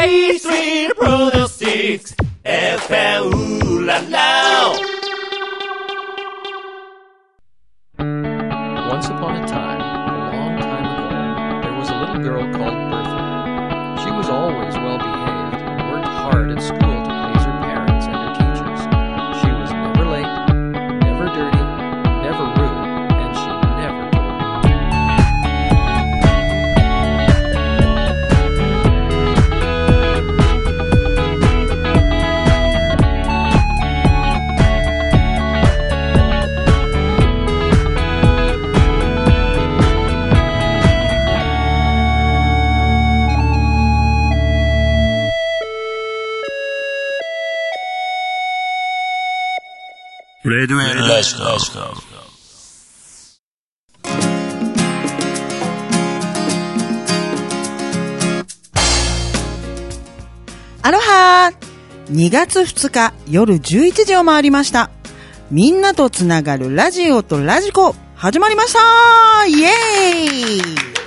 K3 Product6 FM ララ Once upon a time, a long time ago, there was a little girl called Bertha. She was always well behaved and worked hard at school to please her parents and her teachers. She was never late, never dirty, never rude, and she never told. Redway Let's Go. アロハー。2月2日夜11時を回りました。みんなとつながるラジオとラジコ始まりました。イエーイ。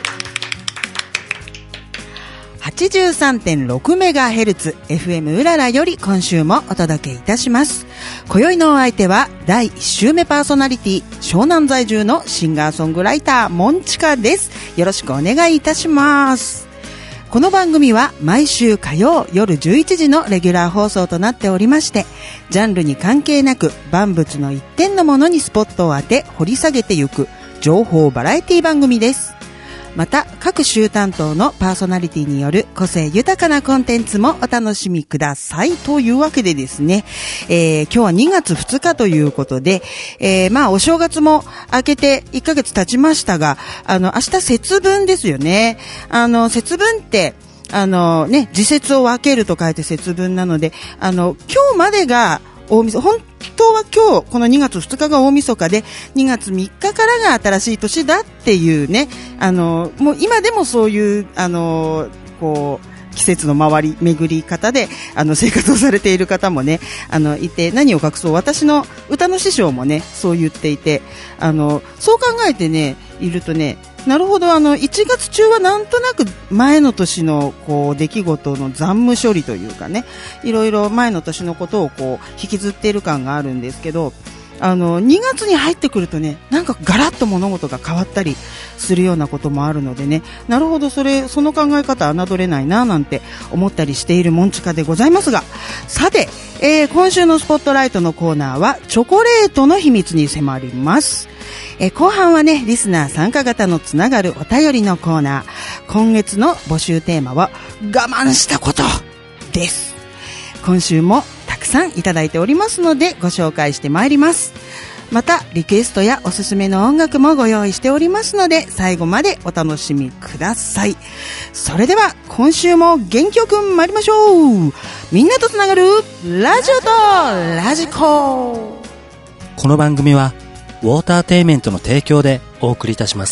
83.6MHz FM うららより今週もお届けいたします。今宵のお相手は第1週目パーソナリティ、湘南在住のシンガーソングライターモンチカです。よろしくお願いいたします。この番組は毎週火曜夜11時のレギュラー放送となっておりまして、ジャンルに関係なく万物の一点のものにスポットを当て掘り下げていく情報バラエティ番組です。また各週担当のパーソナリティによる個性豊かなコンテンツもお楽しみください。というわけでですね、今日は2月2日ということで、お正月も明けて1ヶ月経ちましたが、明日節分ですよね。節分って時節を分けると書いて節分なので、今日までが大晦日、本当は今日この2月2日が大晦日で2月3日からが新しい年だっていうね、もう今でもそういう季節の巡り方で生活をされている方もねいて、何を隠そう私の歌の師匠もねそう言っていて、そう考えてねいるとね、なるほど、1月中はなんとなく前の年の出来事の残務処理というかね、いろいろ前の年のことを引きずっている感があるんですけど、2月に入ってくるとね、なんかガラッと物事が変わったりするようなこともあるのでね、なるほど、その考え方侮れないななんて思ったりしているモンチカでございますが、さて、今週のスポットライトのコーナーはチョコレートの秘密に迫ります。後半はね、リスナー参加型のつながるお便りのコーナー。今月の募集テーマは我慢したことです。今週もたくさんいただいておりますのでご紹介してまいります。またリクエストやおすすめの音楽もご用意しておりますので、最後までお楽しみください。それでは今週も元気よく参りましょう。みんなとつながるラジオとラジコ。 この番組はウォーターテイメントの提供でお送りいたします。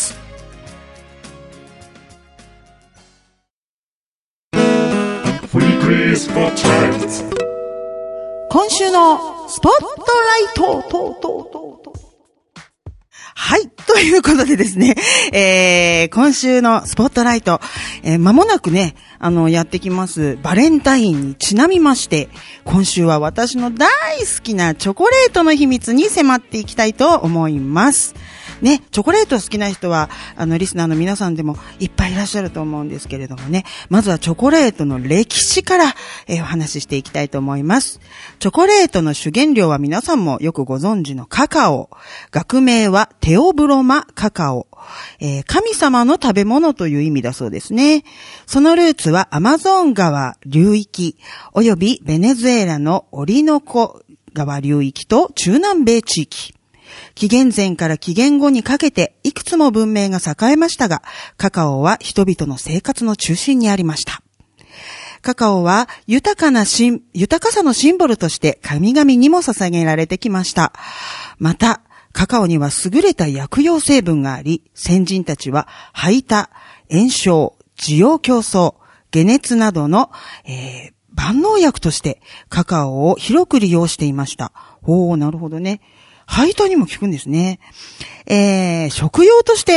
今週のスポットライトはい、ということでですね、今週のスポットライト、間もなくね、やってきますバレンタインにちなみまして、今週は私の大好きなチョコレートの秘密に迫っていきたいと思います。ね、チョコレート好きな人は、リスナーの皆さんでもいっぱいいらっしゃると思うんですけれどもね、まずはチョコレートの歴史から、お話ししていきたいと思います。チョコレートの主原料は皆さんもよくご存知のカカオ。学名はテオブロマカカオ。神様の食べ物という意味だそうですね。そのルーツはアマゾン川流域、およびベネズエラのオリノコ川流域と中南米地域。紀元前から紀元後にかけていくつも文明が栄えましたが、カカオは人々の生活の中心にありました。カカオは豊かさのシンボルとして神々にも捧げられてきました。また、カカオには優れた薬用成分があり、先人たちは排他、炎症、滋養強壮、解熱などの、万能薬としてカカオを広く利用していました。なるほどね。排他にも効くんですね。食用として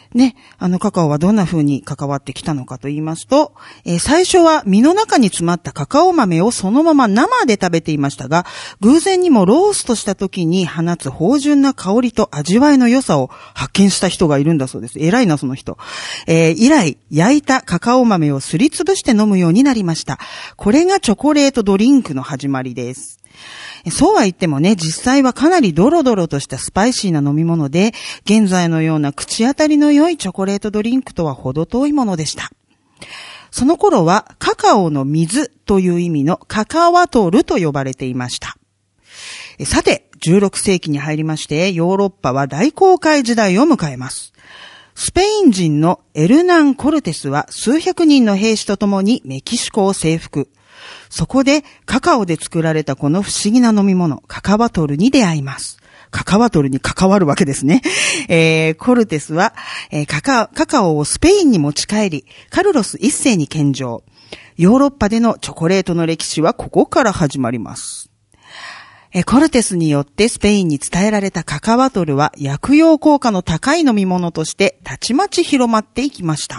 ね、カカオはどんな風に関わってきたのかと言いますと、最初は実の中に詰まったカカオ豆をそのまま生で食べていましたが、偶然にもローストした時に放つ芳醇な香りと味わいの良さを発見した人がいるんだそうです。偉いな、その人。以来、焼いたカカオ豆をすりつぶして飲むようになりました。これがチョコレートドリンクの始まりです。そうは言ってもね、実際はかなりドロドロとしたスパイシーな飲み物で、現在のような口当たりの良いチョコレートドリンクとは程遠いものでした。その頃はカカオの水という意味のカカワトルと呼ばれていました。さて、16世紀に入りまして、ヨーロッパは大航海時代を迎えます。スペイン人のエルナン・コルテスは数百人の兵士と共にメキシコを征服。そこでカカオで作られたこの不思議な飲み物、カカワトルに出会います。カカワトルに関わるわけですね。コルテスは、カカオをスペインに持ち帰り、カルロス一世に献上。ヨーロッパでのチョコレートの歴史はここから始まります。コルテスによってスペインに伝えられたカカワトルは薬用効果の高い飲み物としてたちまち広まっていきました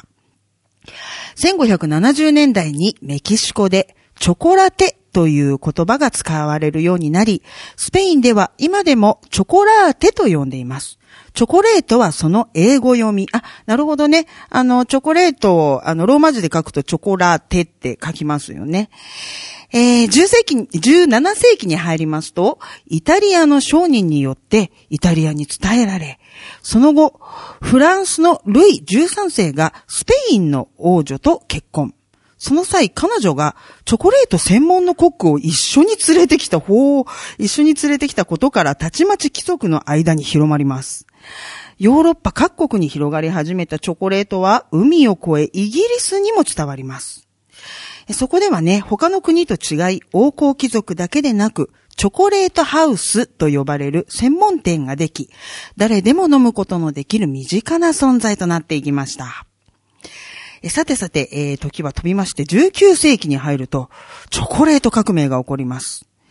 。1570年代にメキシコでチョコラテという言葉が使われるようになり、スペインでは今でもチョコラーテと呼んでいます。チョコレートはその英語読み。なるほどね。チョコレートを、ローマ字で書くとチョコラーテって書きますよね。17世紀に入りますと、イタリアの商人によってイタリアに伝えられ、その後、フランスのルイ13世がスペインの王女と結婚。その際、彼女がチョコレート専門のコックを一緒に連れてきたことからたちまち貴族の間に広まります。ヨーロッパ各国に広がり始めたチョコレートは海を越えイギリスにも伝わります。そこではね、他の国と違い王侯貴族だけでなく、チョコレートハウスと呼ばれる専門店ができ、誰でも飲むことのできる身近な存在となっていきました。さて、時は飛びまして19世紀に入ると、チョコレート革命が起こります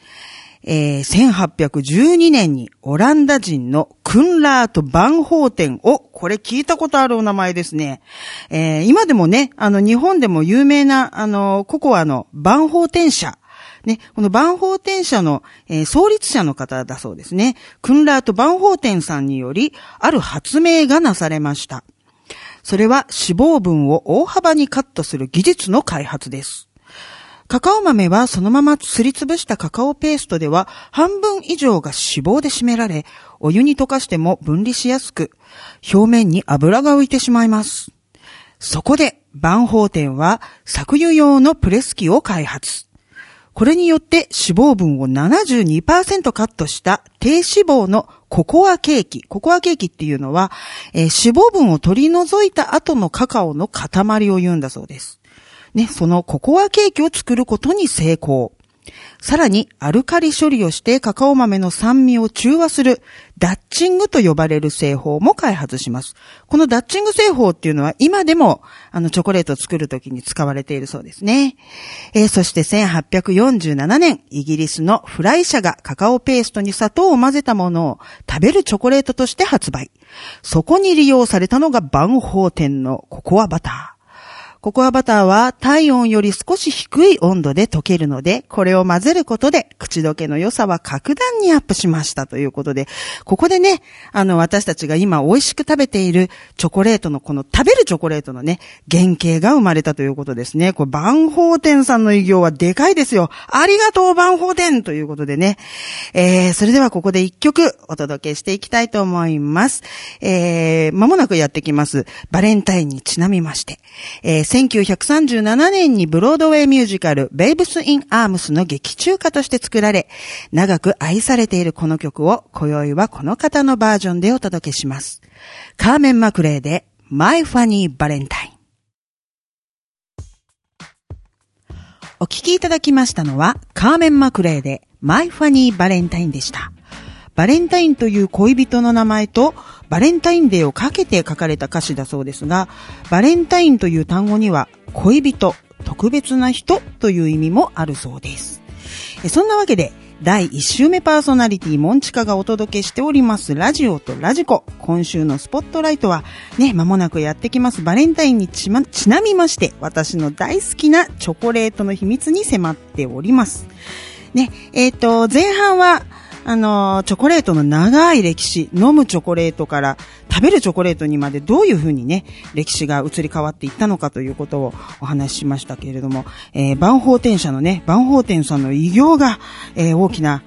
。1812年にオランダ人のクンラート・バンホーテンを、これ聞いたことあるお名前ですね。今でもね、日本でも有名な、ココアのバンホーテン社。ね、このバンホーテン社の、創立者の方だそうですね。クンラート・バンホーテンさんにより、ある発明がなされました。それは脂肪分を大幅にカットする技術の開発です。カカオ豆はそのまますりつぶしたカカオペーストでは半分以上が脂肪で占められ、お湯に溶かしても分離しやすく、表面に油が浮いてしまいます。そこでバンホーテンは搾油用のプレス機を開発。これによって脂肪分を 72% カットした低脂肪のココアケーキ。ココアケーキっていうのは、脂肪分を取り除いた後のカカオの塊を言うんだそうです。ね、そのココアケーキを作ることに成功。さらにアルカリ処理をしてカカオ豆の酸味を中和するダッチングと呼ばれる製法も開発します。このダッチング製法っていうのは今でもチョコレートを作るときに使われているそうですね。そして1847年、イギリスのフライ社がカカオペーストに砂糖を混ぜたものを食べるチョコレートとして発売。そこに利用されたのがバンホーテンのココアバター。ココアバターは体温より少し低い温度で溶けるので、これを混ぜることで口どけの良さは格段にアップしましたということで、ここでね、私たちが今美味しく食べているチョコレートのこの食べるチョコレートのね、原型が生まれたということですね。これバンホーテンさんの偉業はでかいですよ。ありがとうバンホーテンということでね。それではここで一曲お届けしていきたいと思います。間もなくやってきますバレンタインにちなみまして、1937年にブロードウェイミュージカルベイブス・イン・アームスの劇中歌として作られ、長く愛されているこの曲を今宵はこの方のバージョンでお届けします。カーメン・マクレーで My Funny Valentine。 お聴きいただきましたのはカーメン・マクレーで My Funny Valentine でした。バレンタインという恋人の名前とバレンタインデーをかけて書かれた歌詞だそうですが、バレンタインという単語には恋人、特別な人という意味もあるそうです。そんなわけで第1週目パーソナリティモンチカがお届けしておりますラジオとラジコ。今週のスポットライトはね、間もなくやってきますバレンタインにちなみまして、私の大好きなチョコレートの秘密に迫っております。ね、前半はチョコレートの長い歴史、飲むチョコレートから食べるチョコレートにまでどういうふうにね、歴史が移り変わっていったのかということをお話ししましたけれども、バンホーテン社のね、バンホーテンさんの偉業が、大きな、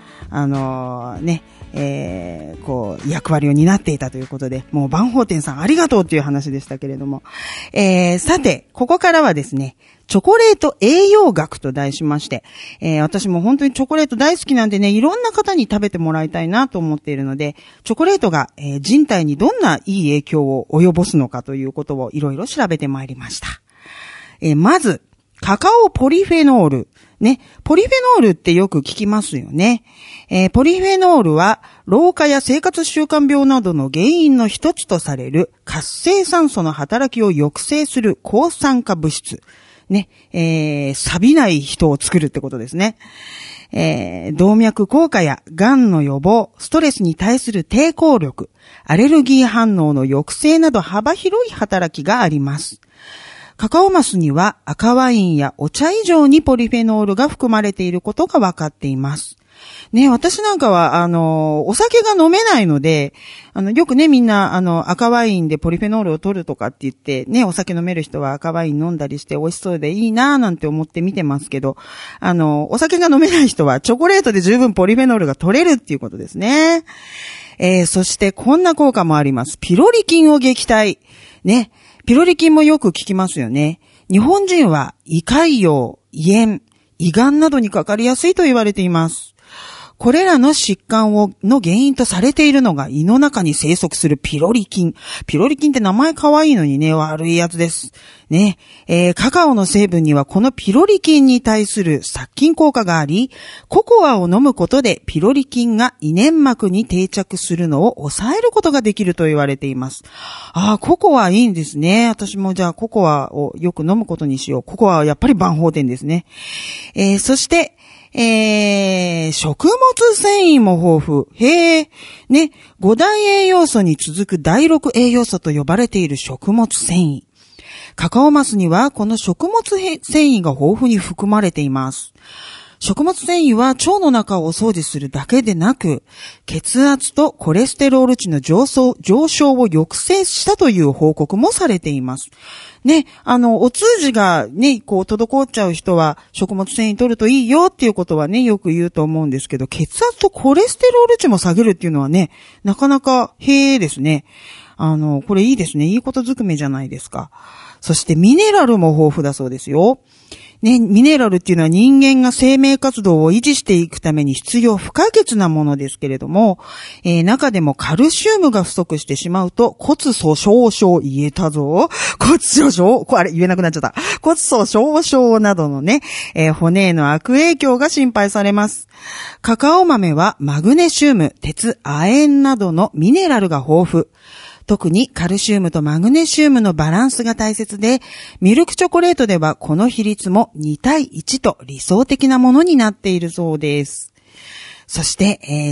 役割を担っていたということで、もうバンホーテンさんありがとうという話でしたけれども、さて、ここからはですね、チョコレート栄養学と題しまして、私も本当にチョコレート大好きなんでね、いろんな方に食べてもらいたいなと思っているので、チョコレートが、人体にどんないい影響を及ぼすのかということをいろいろ調べてまいりました。まず、カカオポリフェノール。ね、ポリフェノールってよく聞きますよね。ポリフェノールは老化や生活習慣病などの原因の一つとされる活性酸素の働きを抑制する抗酸化物質。ね、錆びない人を作るってことですね。動脈硬化や癌の予防、ストレスに対する抵抗力、アレルギー反応の抑制など幅広い働きがあります。カカオマスには赤ワインやお茶以上にポリフェノールが含まれていることが分かっています。ね、私なんかは、お酒が飲めないので、よくね、みんな、赤ワインでポリフェノールを取るとかって言って、ね、お酒飲める人は赤ワイン飲んだりして美味しそうでいいなぁなんて思って見てますけど、お酒が飲めない人はチョコレートで十分ポリフェノールが取れるっていうことですね。そしてこんな効果もあります。ピロリ菌を撃退。ね、ピロリ菌もよく聞きますよね。日本人は胃潰瘍、胃炎、胃がんなどにかかりやすいと言われています。これらの疾患の原因とされているのが胃の中に生息するピロリ菌。ピロリ菌って名前可愛いのにね、悪いやつです。ね、カカオの成分にはこのピロリ菌に対する殺菌効果があり、ココアを飲むことでピロリ菌が胃粘膜に定着するのを抑えることができると言われています。ココアいいんですね。私もじゃあココアをよく飲むことにしよう。ココアはやっぱり万宝店ですね。そして、食物繊維も豊富。ね、5大栄養素に続く第6栄養素と呼ばれている食物繊維。カカオマスにはこの食物繊維が豊富に含まれています。食物繊維は腸の中をお掃除するだけでなく、血圧とコレステロール値の上昇を抑制したという報告もされています。ね、お通じがね、滞っちゃう人は食物繊維取るといいよっていうことはね、よく言うと思うんですけど、血圧とコレステロール値も下げるっていうのはね、なかなかですね。これいいですね。いいことずくめじゃないですか。そしてミネラルも豊富だそうですよ。ね、ミネラルっていうのは人間が生命活動を維持していくために必要不可欠なものですけれども、中でもカルシウムが不足してしまうと骨粗鬆症言えたぞ。骨粗鬆あれ言えなくなっちゃった。骨粗鬆症などのね、骨への悪影響が心配されます。カカオ豆はマグネシウム、鉄、亜鉛などのミネラルが豊富。特にカルシウムとマグネシウムのバランスが大切で、ミルクチョコレートではこの比率も2対1と理想的なものになっているそうです。そして、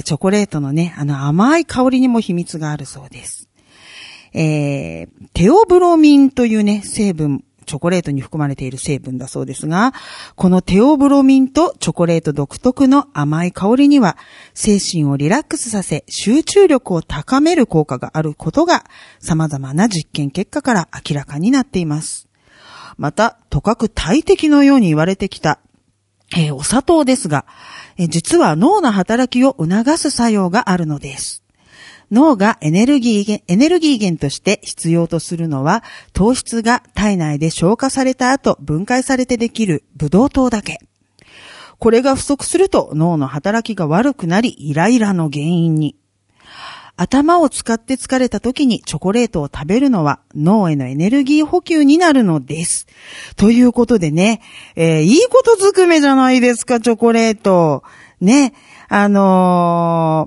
チョコレートのね、甘い香りにも秘密があるそうです。テオブロミンというね、成分、チョコレートに含まれている成分だそうですが、このテオブロミンとチョコレート独特の甘い香りには、精神をリラックスさせ、集中力を高める効果があることが、様々な実験結果から明らかになっています。また、とかく大敵のように言われてきた、お砂糖ですが、実は脳の働きを促す作用があるのです。脳がエネルギー源として必要とするのは、糖質が体内で消化された後分解されてできるブドウ糖だけ。これが不足すると脳の働きが悪くなり、イライラの原因に。頭を使って疲れた時にチョコレートを食べるのは脳へのエネルギー補給になるのです。ということでね、いいことずくめじゃないですか、チョコレート。ね、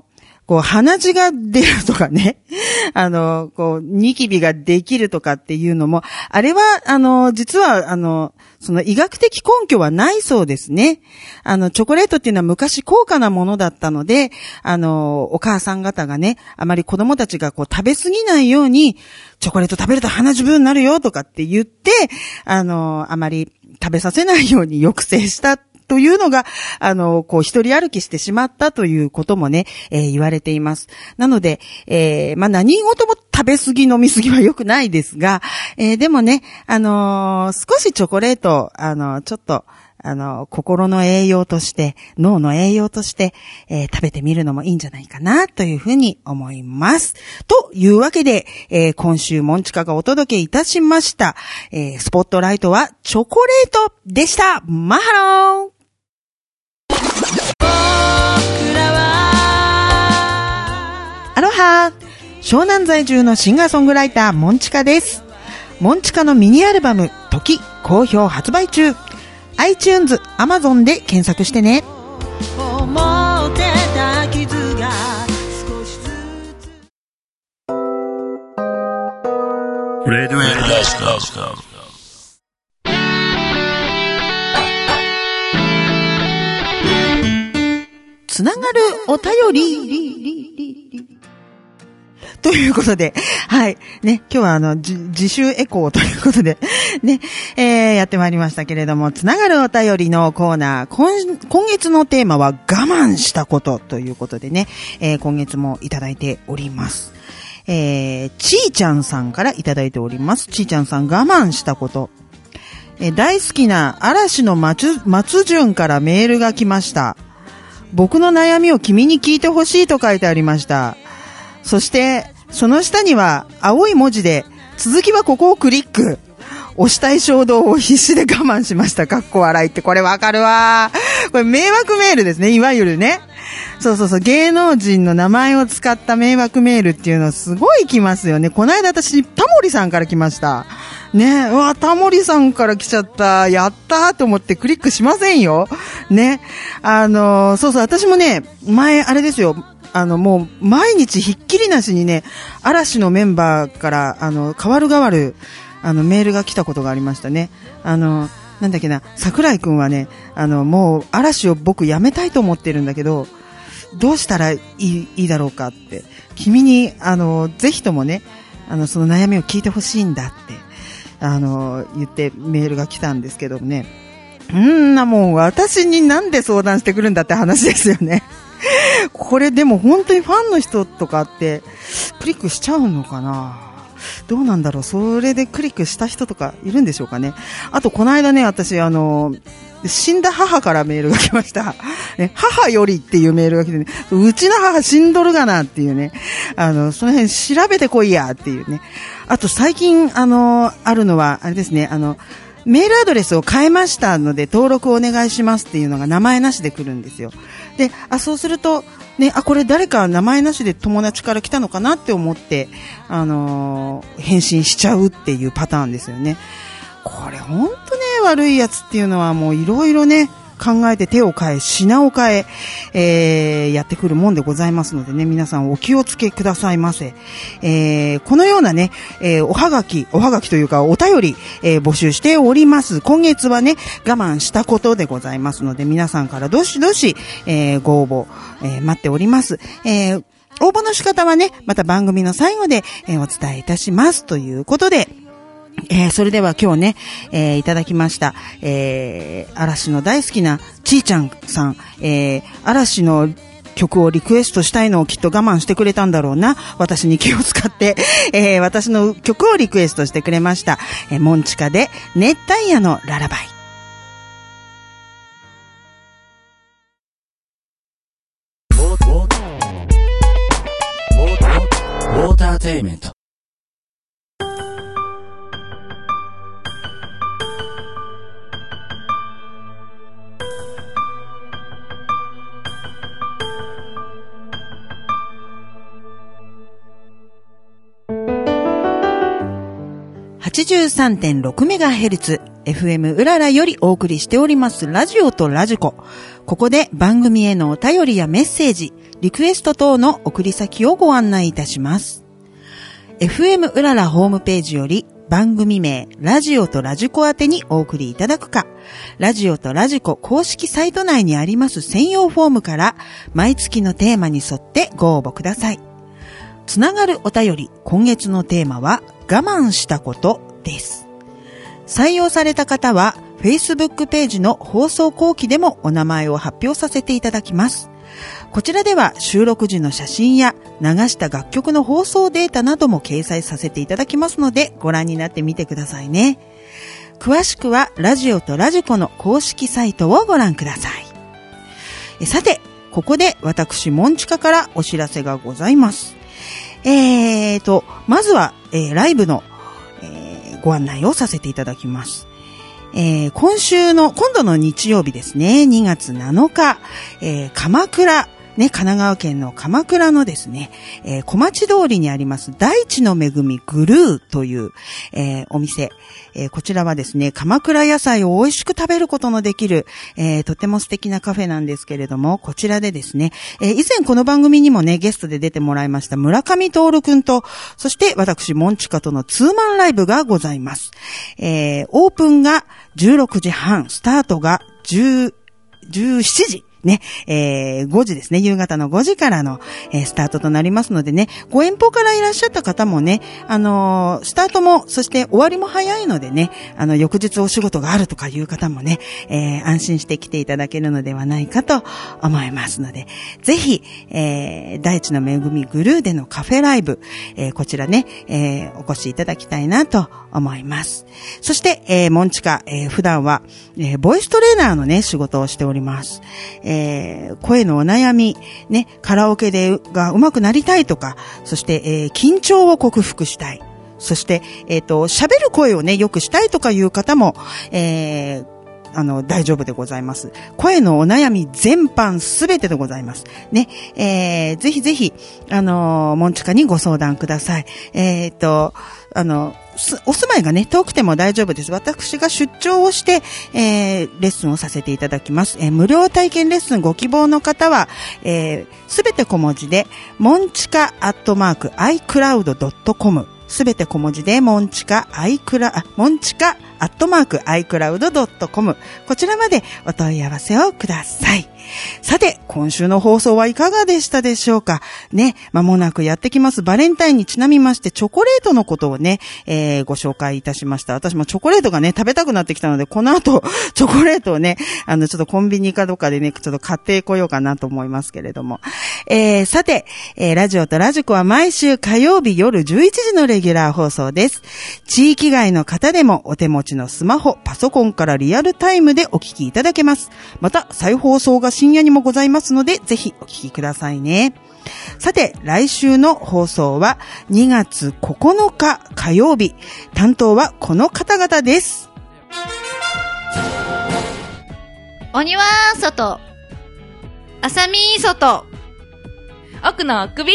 こう、鼻血が出るとかね、こう、ニキビができるとかっていうのも、あれは、実は、その医学的根拠はないそうですね。チョコレートっていうのは昔高価なものだったので、お母さん方がね、あまり子供たちがこう食べ過ぎないように、チョコレート食べると鼻血ブーになるよとかって言って、あまり食べさせないように抑制したというのが、こう、一人歩きしてしまったということもね、言われています。なので、何事も食べ過ぎ飲み過ぎは良くないですが、でもね、少しチョコレート、ちょっと、心の栄養として、脳の栄養として、食べてみるのもいいんじゃないかな、というふうに思います。というわけで、今週、モンチカがお届けいたしました。スポットライトは、チョコレートでした。マハローアロハー、湘南在住のシンガーソングライター、モンチカです。モンチカのミニアルバム、時、好評発売中。iTunes、Amazon で検索してね。思ってた傷が少しずつ。 レディオラジオ。 つながるお便り。ということで、はい。ね、今日は自習エコーということで、ね、やってまいりましたけれども、つながるお便りのコーナー、今月のテーマは我慢したことということでね、今月もいただいております。ちーちゃんさんからいただいております。ちーちゃんさん、我慢したこと。大好きな嵐の松潤からメールが来ました。僕の悩みを君に聞いてほしいと書いてありました。そして、その下には青い文字で、続きはここをクリック。押したい衝動を必死で我慢しました。かっこ笑いって、これわかるわ。これ迷惑メールですね、いわゆるね。そう。芸能人の名前を使った迷惑メールっていうのすごい来ますよね。この間私、タモリさんから来ました。ね、うわ、タモリさんから来ちゃった。やったーと思ってクリックしませんよ。ね。私もね、前、あれですよ。もう、毎日ひっきりなしにね、嵐のメンバーから、代わる、メールが来たことがありましたね。なんだっけな、桜井くんはね、もう、嵐を僕やめたいと思ってるんだけど、どうしたらいいだろうかって。君に、ぜひともね、その悩みを聞いてほしいんだって、言ってメールが来たんですけどもね。もう私になんで相談してくるんだって話ですよね。これでも本当にファンの人とかってクリックしちゃうのかな、どうなんだろう。それでクリックした人とかいるんでしょうかね。あとこの間ね、私死んだ母からメールが来ました。ね、母よりっていうメールが来てね、うちの母死んどるがなっていうね、その辺調べてこいやっていうね。あと最近あるのはあれですね、メールアドレスを変えましたので登録お願いしますっていうのが名前なしで来るんですよ。で、そうするとね、これ誰か名前なしで友達から来たのかなって思って返信しちゃうっていうパターンですよね。これほんとね、悪いやつっていうのはもういろいろね、考えて手を変え品を変えやってくるもんでございますのでね、皆さんお気をつけくださいませ。このようなね、おはがきというかお便り、募集しております。今月はね、我慢したことでございますので、皆さんからどしどし、ご応募、待っております。応募の仕方はね、また番組の最後で、お伝えいたしますということで、それでは今日ね、いただきました、嵐の大好きなちーちゃんさん、嵐の曲をリクエストしたいのをきっと我慢してくれたんだろうな。私に気を使って、私の曲をリクエストしてくれました。モンチカで熱帯夜のララバイ。 ウォーターテイメント。 83.6MHz FM うららよりお送りしておりますラジオとラジコ。ここで番組へのお便りやメッセージ、リクエスト等の送り先をご案内いたします。FM うららホームページより番組名ラジオとラジコ宛てにお送りいただくか、ラジオとラジコ公式サイト内にあります専用フォームから毎月のテーマに沿ってご応募ください。つながるお便り、今月のテーマは我慢したことです。採用された方は Facebook ページの放送後期でもお名前を発表させていただきます。こちらでは収録時の写真や流した楽曲の放送データなども掲載させていただきますのでご覧になってみてくださいね。詳しくはラジオとラジコの公式サイトをご覧ください。さて、ここで私モンチカからお知らせがございます。まずは、ライブの、ご案内をさせていただきます。今度の日曜日ですね、2月7日、鎌倉、ね、神奈川県の鎌倉のですね、小町通りにあります大地の恵みグルーという、お店、こちらはですね、鎌倉野菜を美味しく食べることのできる、とても素敵なカフェなんですけれども、こちらでですね、以前この番組にもね、ゲストで出てもらいました村上徹くんと、そして私モンチカとのツーマンライブがございます。オープンが16時半、スタートが17時。ね、5時ですね。夕方の5時からの、スタートとなりますのでね、ご遠方からいらっしゃった方もね、スタートも、そして終わりも早いのでね、翌日お仕事があるとかいう方もね、安心して来ていただけるのではないかと思いますので、ぜひ、大地の恵みグルーでのカフェライブ、こちらね、お越しいただきたいなと思います。そして、モンチカ、普段は、ボイストレーナーのね、仕事をしております。声のお悩み、ね、カラオケが上手くなりたいとか、そして、緊張を克服したい。そして、喋る声をね、よくしたいとかいう方も、大丈夫でございます。声のお悩み全般すべてでございます。ね、ぜひぜひ、モンチカにご相談ください。お住まいがね、遠くても大丈夫です。私が出張をして、レッスンをさせていただきます。無料体験レッスンご希望の方は、すべて小文字で、モンチカ@icloud.com。すべて小文字で、モンチカ@icloud.com。こちらまでお問い合わせをください。さて、今週の放送はいかがでしたでしょうかね、間もなくやってきますバレンタインにちなみましてチョコレートのことをね、ご紹介いたしました。私もチョコレートがね、食べたくなってきたので、この後、チョコレートをね、ちょっとコンビニかどっかでね、ちょっと買ってこようかなと思いますけれども。さて、ラジオとラジコは毎週火曜日夜11時のレギュラー放送です。地域外の方でもお手持ちのスマホ、パソコンからリアルタイムでお聞きいただけます。また、再放送が深夜にもございますので、ぜひお聞きくださいね。さて、来週の放送は2月9日火曜日。担当はこの方々です。 鬼は外。あさみ外。奥の首。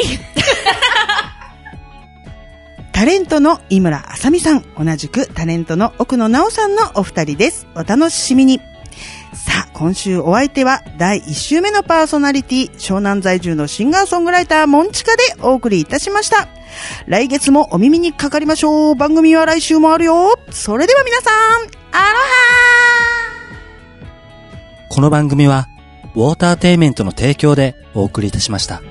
タレントの井村あさみさん、同じくタレントの奥野直さんのお二人です。お楽しみに。さあ、今週お相手は第1週目のパーソナリティ、湘南在住のシンガーソングライターモンチカでお送りいたしました。来月もお耳にかかりましょう。番組は来週もあるよ。それでは皆さん、アロハー。 この番組はウォーターテイメントの提供でお送りいたしました。